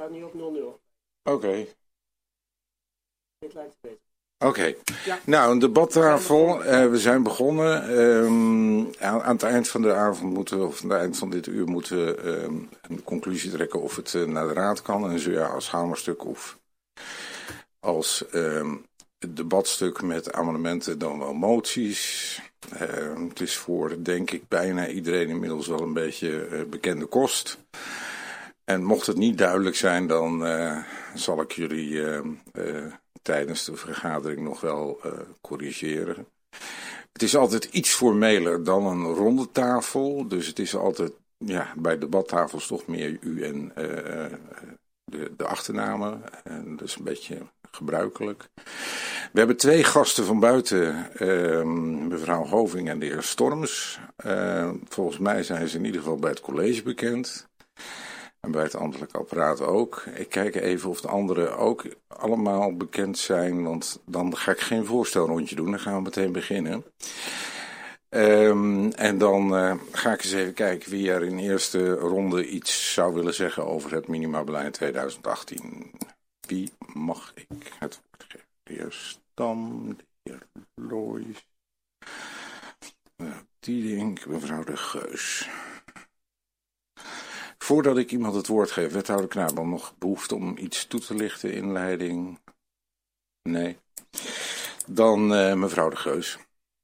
staat nu op 0-0. Oké. Dit lijkt beter. Oké. Ja. Nou, een debattafel. We zijn begonnen. Aan het eind van de avond moeten we, of aan het eind van dit uur moeten we een conclusie trekken of het naar de raad kan. En zo ja, als hamerstuk of als debatstuk met amendementen dan wel moties. Het is voor, denk ik, bijna iedereen inmiddels wel een beetje bekende kost. En mocht het niet duidelijk zijn, dan zal ik jullie tijdens de vergadering nog wel corrigeren. Het is altijd iets formeler dan een ronde tafel. Dus het is altijd, ja, bij debattafels toch meer u en de achternamen. En dat is een beetje gebruikelijk. We hebben 2 gasten van buiten, mevrouw Hoving en de heer Storms. Volgens mij zijn ze in ieder geval bij het college bekend. En bij het ambtelijk apparaat ook. Ik kijk even of de anderen ook allemaal bekend zijn, want dan ga ik geen voorstelrondje doen. Dan gaan we meteen beginnen. En dan ga ik eens even kijken wie er in de eerste ronde iets zou willen zeggen over het minimabeleid 2018. Wie mag ik het woord geven? De heer Stam, de heer Loijs, Tiedink, mevrouw De Geus. Voordat ik iemand het woord geef, wethouder Knabel, nog behoefte om iets toe te lichten, inleiding? Nee. Dan mevrouw De Geus.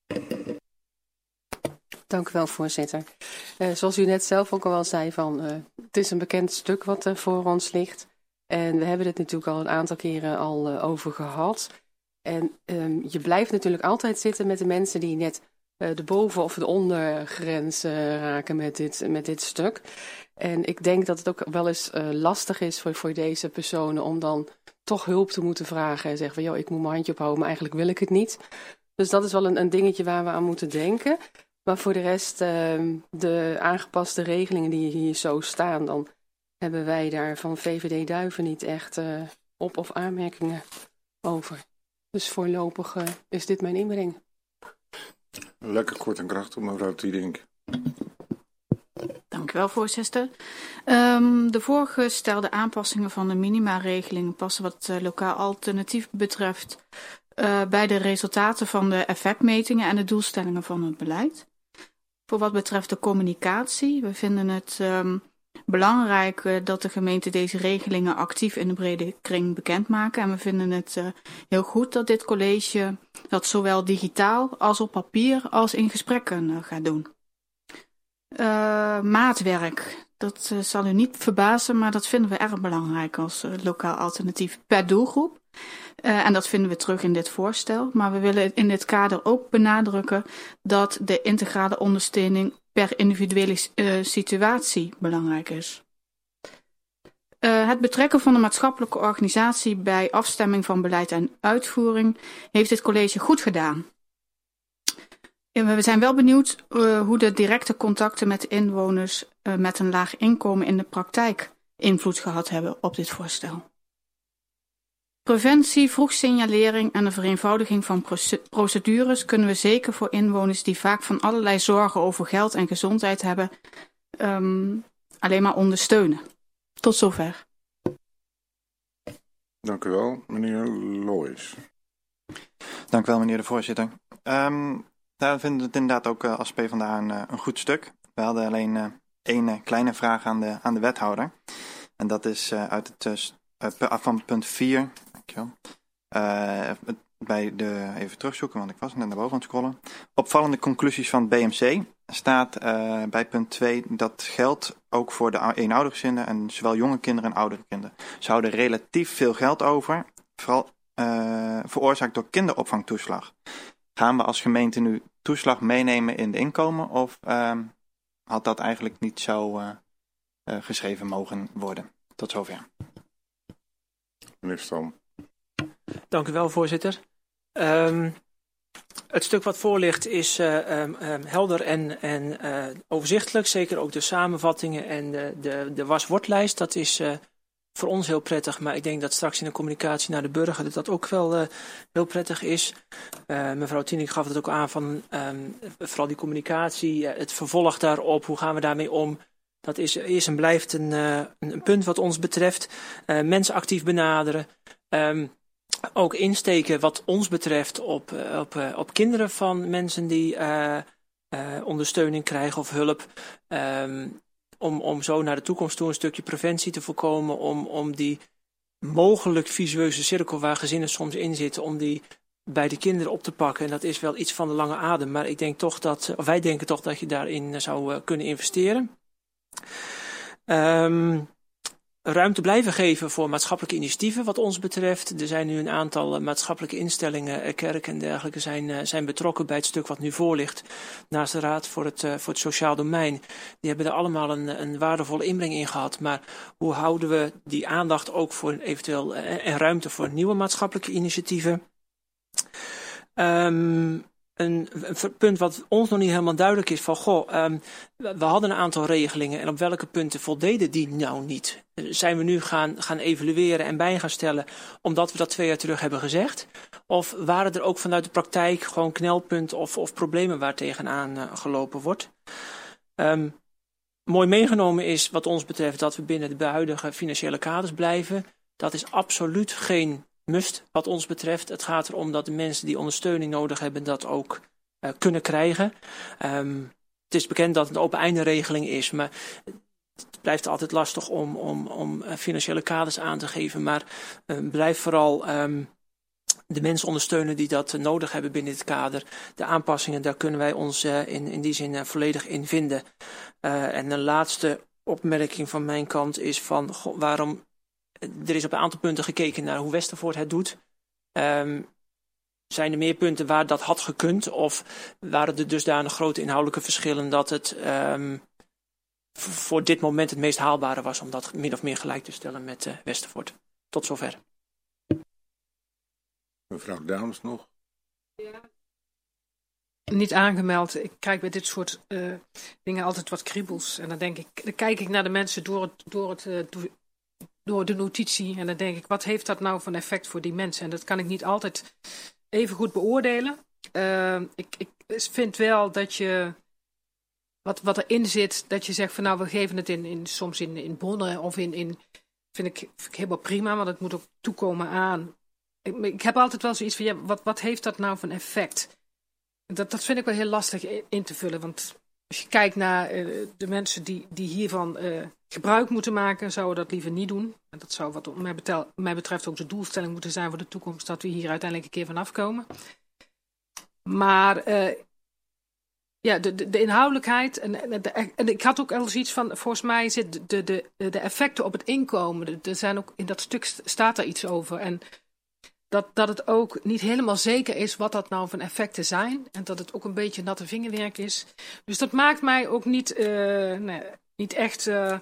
Dank u wel, voorzitter. Zoals u net zelf ook al zei, het is een bekend stuk wat voor ons ligt. En we hebben het natuurlijk al een aantal keren over gehad. En je blijft natuurlijk altijd zitten met de mensen die net de boven- of de ondergrens raken met dit stuk. En ik denk dat het ook wel eens lastig is voor deze personen om dan toch hulp te moeten vragen. En zeggen van, joh, ik moet mijn handje ophouden, maar eigenlijk wil ik het niet. Dus dat is wel een dingetje waar we aan moeten denken. Maar voor de rest, de aangepaste regelingen die hier zo staan, dan hebben wij daar van VVD Duiven niet echt op- of aanmerkingen over. Dus voorlopig is dit mijn inbreng. Lekker kort en krachtig, mevrouw Tiedink. Dank u wel, voorzitter. De voorgestelde aanpassingen van de minimaregeling passen wat lokaal alternatief betreft bij de resultaten van de effectmetingen en de doelstellingen van het beleid. Voor wat betreft de communicatie, we vinden het belangrijk dat de gemeente deze regelingen actief in de brede kring bekendmaken. En we vinden het heel goed dat dit college dat zowel digitaal als op papier als in gesprekken gaat doen. Maatwerk, dat zal u niet verbazen, maar dat vinden we erg belangrijk als lokaal alternatief per doelgroep. En dat vinden we terug in dit voorstel. Maar we willen in dit kader ook benadrukken dat de integrale ondersteuning per individuele situatie belangrijk is. Het betrekken van de maatschappelijke organisatie bij afstemming van beleid en uitvoering heeft dit college goed gedaan. We zijn wel benieuwd hoe de directe contacten met de inwoners met een laag inkomen in de praktijk invloed gehad hebben op dit voorstel. Preventie, vroegsignalering en de vereenvoudiging van procedures kunnen we zeker voor inwoners die vaak van allerlei zorgen over geld en gezondheid hebben, alleen maar ondersteunen. Tot zover. Dank u wel, meneer Loijs. Dank u wel, meneer de voorzitter. Daar vinden we het inderdaad ook als PvdA een goed stuk. We hadden alleen één kleine vraag aan de wethouder. En dat is van punt 4. Dankjewel. Even terugzoeken, want ik was net naar boven aan het scrollen. Opvallende conclusies van het BMC staat bij punt 2 dat geldt ook voor de eenoudergezinnen en zowel jonge kinderen en oudere kinderen. Ze houden relatief veel geld over, vooral veroorzaakt door kinderopvangtoeslag. Gaan we als gemeente nu toeslag meenemen in de inkomen of had dat eigenlijk niet zo geschreven mogen worden? Tot zover. Meneer Stam. Dank u wel, voorzitter. Het stuk wat voor ligt is helder en overzichtelijk. Zeker ook de samenvattingen en de was-wordt-lijst. Dat is voor ons heel prettig. Maar ik denk dat straks in de communicatie naar de burger dat ook wel heel prettig is. Mevrouw Tienink gaf het ook aan van vooral die communicatie. Het vervolg daarop. Hoe gaan we daarmee om? Dat is en blijft een punt wat ons betreft. Mensen actief benaderen. Ook insteken wat ons betreft op kinderen van mensen die ondersteuning krijgen of hulp. Om zo naar de toekomst toe een stukje preventie te voorkomen. Om die mogelijk visueuze cirkel waar gezinnen soms in zitten, om die bij de kinderen op te pakken. En dat is wel iets van de lange adem. Maar ik denk toch wij denken toch dat je daarin zou kunnen investeren. Ruimte blijven geven voor maatschappelijke initiatieven wat ons betreft. Er zijn nu een aantal maatschappelijke instellingen, kerken en dergelijke zijn betrokken bij het stuk wat nu voor ligt. Naast de Raad voor het Sociaal Domein. Die hebben er allemaal een waardevolle inbreng in gehad. Maar hoe houden we die aandacht ook voor eventueel en ruimte voor nieuwe maatschappelijke initiatieven? Een punt wat ons nog niet helemaal duidelijk is van, we hadden een aantal regelingen en op welke punten voldeden die nou niet? Zijn we nu gaan evalueren en bij gaan stellen omdat we dat 2 jaar terug hebben gezegd? Of waren er ook vanuit de praktijk gewoon knelpunten of problemen waar tegenaan gelopen wordt? Mooi meegenomen is wat ons betreft dat we binnen de huidige financiële kaders blijven. Dat is absoluut geen must wat ons betreft. Het gaat erom dat de mensen die ondersteuning nodig hebben dat ook kunnen krijgen. Het is bekend dat het een open einde regeling is, maar het blijft altijd lastig om financiële kaders aan te geven. Maar blijf vooral de mensen ondersteunen die dat nodig hebben binnen dit kader. De aanpassingen, daar kunnen wij ons in die zin volledig in vinden. En een laatste opmerking van mijn kant is van waarom. Er is op een aantal punten gekeken naar hoe Westervoort het doet. Zijn er meer punten waar dat had gekund? Of waren er dusdanig grote inhoudelijke verschillen dat het voor dit moment het meest haalbare was om dat min of meer gelijk te stellen met Westervoort? Tot zover. Mevrouw Dames nog? Ja. Niet aangemeld. Ik krijg bij dit soort dingen altijd wat kriebels. En dan kijk ik naar de mensen door de notitie. En dan denk ik, wat heeft dat nou voor effect voor die mensen? En dat kan ik niet altijd even goed beoordelen. Ik vind wel dat je, wat erin zit, dat je zegt van nou, we geven het soms in bronnen of vind ik helemaal prima, want het moet ook toekomen aan. Ik heb altijd wel zoiets van, ja, wat heeft dat nou voor effect? Dat vind ik wel heel lastig in te vullen, want als je kijkt naar de mensen die hiervan gebruik moeten maken, zouden dat liever niet doen. En dat zou wat mij betreft ook de doelstelling moeten zijn voor de toekomst, dat we hier uiteindelijk een keer vanaf komen. Maar de inhoudelijkheid, en ik had ook al iets van, volgens mij zit de effecten op het inkomen, er zijn ook in dat stuk staat daar iets over. En dat het ook niet helemaal zeker is wat dat nou van effecten zijn. En dat het ook een beetje natte vingerwerk is. Dus dat maakt mij ook niet echt een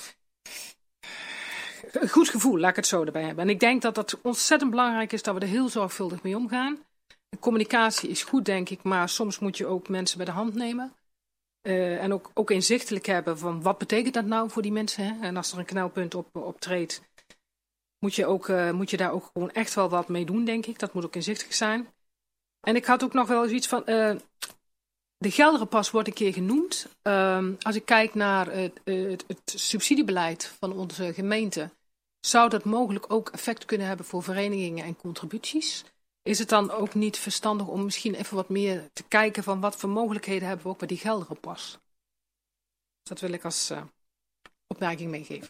goed gevoel, laat ik het zo erbij hebben. En ik denk dat dat ontzettend belangrijk is dat we er heel zorgvuldig mee omgaan. De communicatie is goed, denk ik, maar soms moet je ook mensen bij de hand nemen. En ook inzichtelijk hebben van wat betekent dat nou voor die mensen. Hè? En als er een knelpunt optreedt, moet je daar ook gewoon echt wel wat mee doen, denk ik. Dat moet ook inzichtig zijn. En ik had ook nog wel zoiets van, de Gelderenpas wordt een keer genoemd. Als ik kijk naar het subsidiebeleid van onze gemeente, zou dat mogelijk ook effect kunnen hebben voor verenigingen en contributies? Is het dan ook niet verstandig om misschien even wat meer te kijken van wat voor mogelijkheden hebben we ook bij die Gelderenpas? Dat wil ik als opmerking meegeven.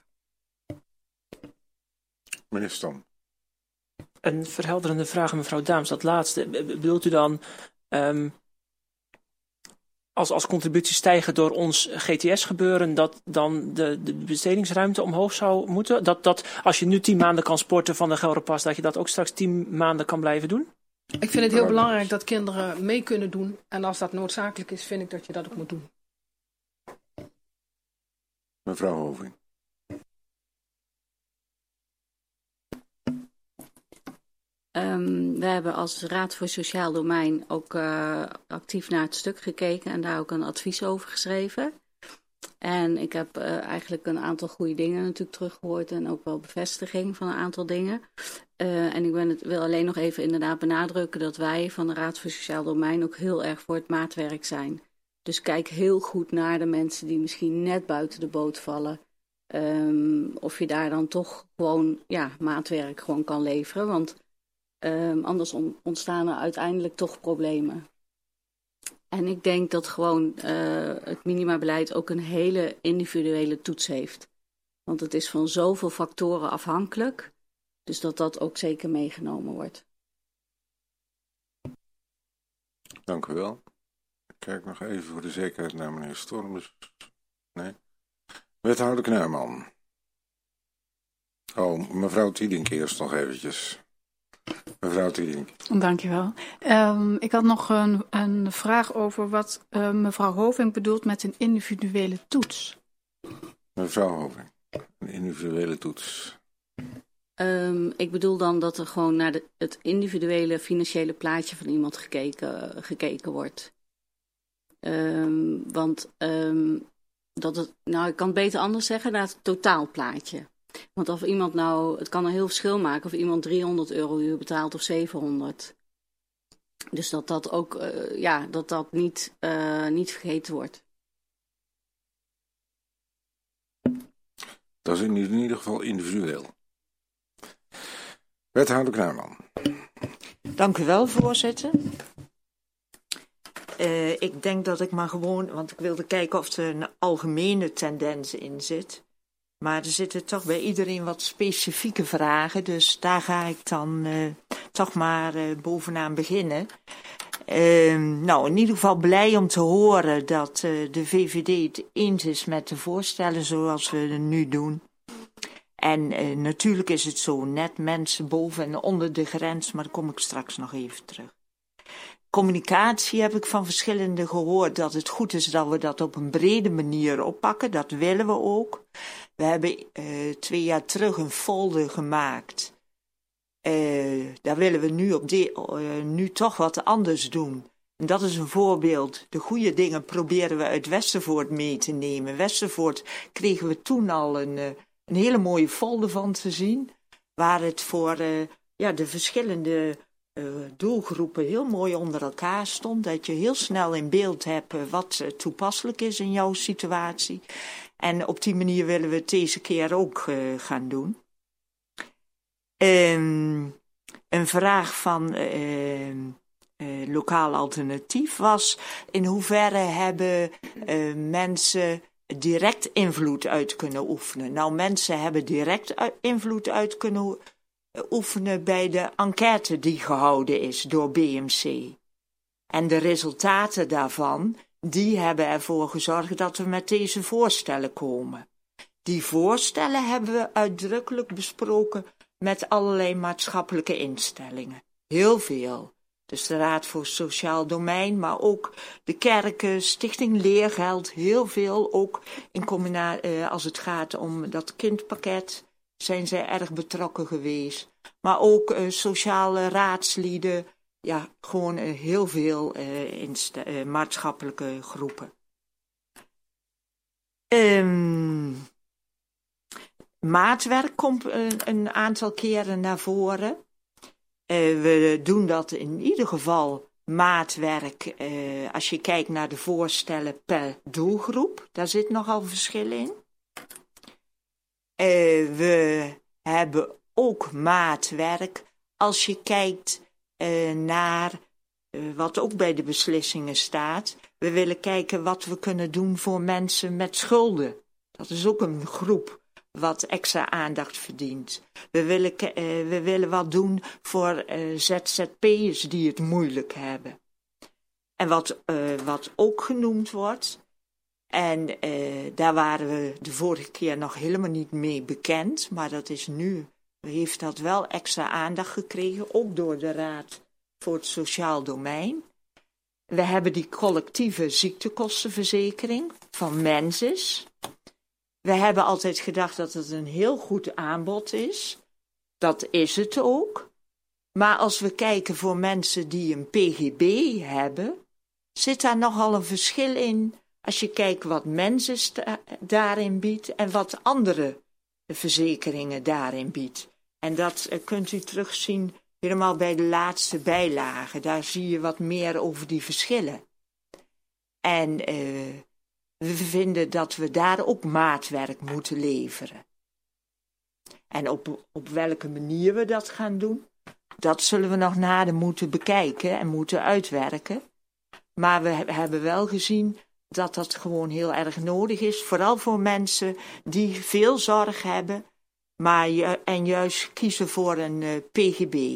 Meneer Stam. Een verhelderende vraag aan mevrouw Daams. Dat laatste, bedoelt u dan als contributies stijgen door ons GTS gebeuren, dat dan de bestedingsruimte omhoog zou moeten? Dat als je nu 10 maanden kan sporten van de Gelderpas, dat je dat ook straks 10 maanden kan blijven doen? Ik vind het heel belangrijk dat kinderen mee kunnen doen. En als dat noodzakelijk is, vind ik dat je dat ook moet doen. Mevrouw Hoving. We hebben als Raad voor Sociaal Domein ook actief naar het stuk gekeken en daar ook een advies over geschreven. En ik heb eigenlijk een aantal goede dingen natuurlijk teruggehoord en ook wel bevestiging van een aantal dingen. En ik wil alleen nog even inderdaad benadrukken dat wij van de Raad voor Sociaal Domein ook heel erg voor het maatwerk zijn. Dus kijk heel goed naar de mensen die misschien net buiten de boot vallen. Of je daar dan toch gewoon maatwerk gewoon kan leveren. Want anders ontstaan er uiteindelijk toch problemen. En ik denk dat gewoon het minimabeleid ook een hele individuele toets heeft. Want het is van zoveel factoren afhankelijk. Dus dat ook zeker meegenomen wordt. Dank u wel. Ik kijk nog even voor de zekerheid naar meneer Storms. Nee. Wethouder Knuijman. Oh, mevrouw Tiedink eerst nog eventjes. Mevrouw Tiedink. Dankjewel. Ik had nog een vraag over wat mevrouw Hoving bedoelt met een individuele toets. Mevrouw Hoving, een individuele toets. Ik bedoel dan dat er gewoon naar het individuele financiële plaatje van iemand gekeken wordt. Ik kan het beter anders zeggen, naar het totaalplaatje. Want of iemand het kan een heel verschil maken of iemand €300 uur betaalt of 700. Dus dat ook, dat niet vergeten wordt. Dat is in ieder geval individueel. Wethouder Knuijman. Dank u wel, voorzitter. Ik denk dat ik maar gewoon, want ik wilde kijken of er een algemene tendens in zit. Maar er zitten toch bij iedereen wat specifieke vragen, dus daar ga ik dan toch maar bovenaan beginnen. In ieder geval blij om te horen dat de VVD het eens is met de voorstellen zoals we het nu doen. En natuurlijk is het zo, net mensen boven en onder de grens, maar daar kom ik straks nog even terug. Communicatie heb ik van verschillende gehoord dat het goed is dat we dat op een brede manier oppakken. Dat willen we ook. We hebben 2 jaar terug een folder gemaakt. Daar willen we nu toch wat anders doen. En dat is een voorbeeld. De goede dingen proberen we uit Westervoort mee te nemen. Westervoort kregen we toen al een hele mooie folder van te zien. Waar het voor de verschillende doelgroepen heel mooi onder elkaar stond. Dat je heel snel in beeld hebt wat toepasselijk is in jouw situatie. En op die manier willen we het deze keer ook gaan doen. Een vraag van Lokaal Alternatief was: in hoeverre hebben mensen direct invloed uit kunnen oefenen? Nou, mensen hebben direct invloed uit kunnen oefenen bij de enquête die gehouden is door BMC. En de resultaten daarvan, die hebben ervoor gezorgd dat we met deze voorstellen komen. Die voorstellen hebben we uitdrukkelijk besproken met allerlei maatschappelijke instellingen. Heel veel. Dus de Raad voor Sociaal Domein, maar ook de kerken, Stichting Leergeld, heel veel. Ook in als het gaat om dat kindpakket zijn zij erg betrokken geweest. Maar ook sociale raadslieden, ja, gewoon heel veel maatschappelijke groepen. Maatwerk komt een aantal keren naar voren. We doen dat in ieder geval maatwerk als je kijkt naar de voorstellen per doelgroep. Daar zit nogal verschil in. We hebben ook maatwerk als je kijkt naar wat ook bij de beslissingen staat. We willen kijken wat we kunnen doen voor mensen met schulden. Dat is ook een groep wat extra aandacht verdient. We willen wat doen voor ZZP'ers die het moeilijk hebben. En wat ook genoemd wordt, en daar waren we de vorige keer nog helemaal niet mee bekend, maar dat is nu, heeft dat wel extra aandacht gekregen, ook door de Raad voor het Sociaal Domein. We hebben die collectieve ziektekostenverzekering van Mensis. We hebben altijd gedacht dat het een heel goed aanbod is. Dat is het ook. Maar als we kijken voor mensen die een PGB hebben, zit daar nogal een verschil in als je kijkt wat Mensis daarin biedt en wat andere verzekeringen daarin biedt. En dat kunt u terugzien helemaal bij de laatste bijlage. Daar zie je wat meer over die verschillen. En we vinden dat we daar ook maatwerk moeten leveren. En op welke manier we dat gaan doen, dat zullen we nog nader moeten bekijken en moeten uitwerken. Maar we hebben wel gezien dat dat gewoon heel erg nodig is. Vooral voor mensen die veel zorg hebben, en juist kiezen voor een PGB.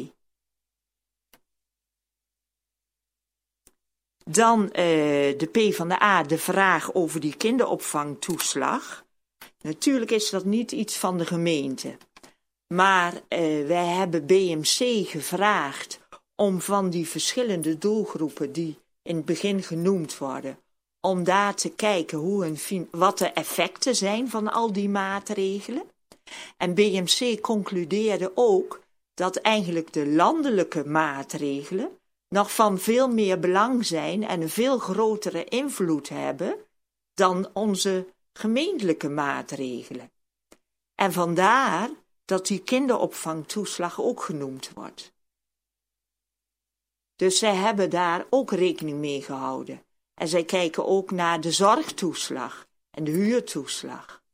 Dan de PvdA, de vraag over die kinderopvangtoeslag. Natuurlijk is dat niet iets van de gemeente. Maar wij hebben BMC gevraagd om van die verschillende doelgroepen die in het begin genoemd worden, om daar te kijken wat de effecten zijn van al die maatregelen. En BMC concludeerde ook dat eigenlijk de landelijke maatregelen nog van veel meer belang zijn en een veel grotere invloed hebben dan onze gemeentelijke maatregelen. En vandaar dat die kinderopvangtoeslag ook genoemd wordt. Dus zij hebben daar ook rekening mee gehouden. En zij kijken ook naar de zorgtoeslag en de huurtoeslag.